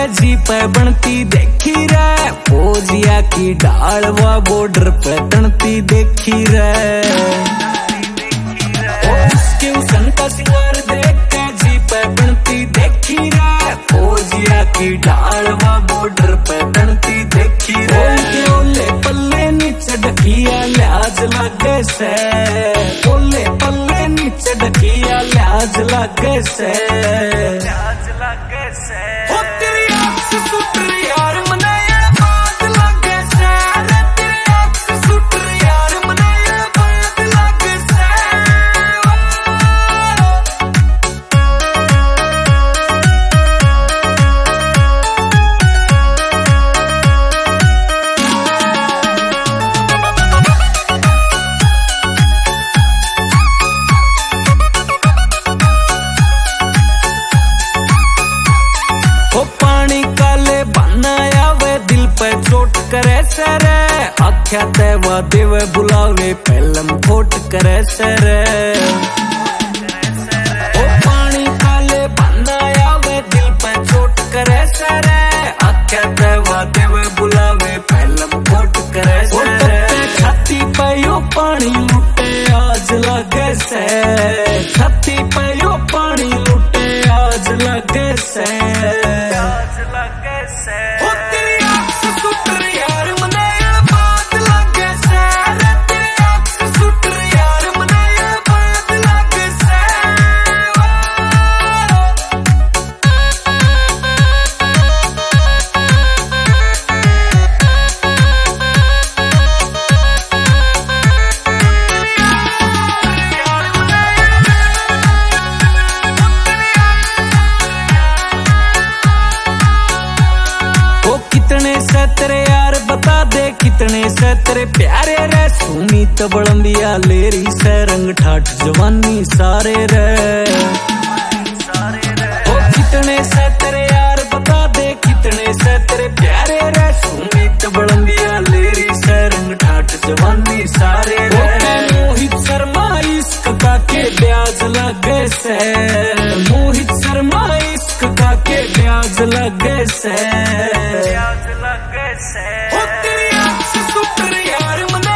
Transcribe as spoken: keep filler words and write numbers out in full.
जी पे बनती देखी रे, फौजिया की ढाल वा बॉर्डर पे तनती देखी रे। उसके उसन का सिंगार देख के जी पे बनती देखी रे, फौजिया की ढाल वा बॉर्डर पे तनती देखी रे। ओले पल्ले नीचे ढकिया लिहाज लागे से, ओले पल्ले नीचे ढकिया लिहाज लागे से, लिहाज लागे से। ओ तेरी आँख से सुटर यार मनाया बात लागे से, रे तेरी आँख से सुटर यार मनाया बात लागे से। चोट करे सरे आख्या तेवा देव बुलावे पहलम फोट करे सरे। ओ पानी काले बंदा आवे दिल पे चोट करे सरे आख्या तेवा देव बुलावे पहलम फोट करे सरे। छाती पे यो पानी लुटे आज लगे से, छाती पे यो पानी लुटे आज लगे से, आज लगे से। ओ तेरी आँख से सुटर यार मनाया बात लागे से, रे तेरी आँख से सुटर यार मनाया बात लागे से। कितने से तेरे यार बता दे, कितने से तेरे प्यारे रे, सुनी तो बड़ंबिया लेरी से रंग ठाठ जवानी सारे रे। ओ कितने से तेरे यार बता दे, कितने से तेरे प्यारे रे, सुनी तो बड़ंबिया लेरी से रंग ठाठ जवानी सारे रे। मोहित शर्मा इश्क का के ब्याज लगे से, मोहित शर्मा इश्क का के ब्याज लगे से, ब्याज लगे से। ओ तेरी आँख से सुटर यार मना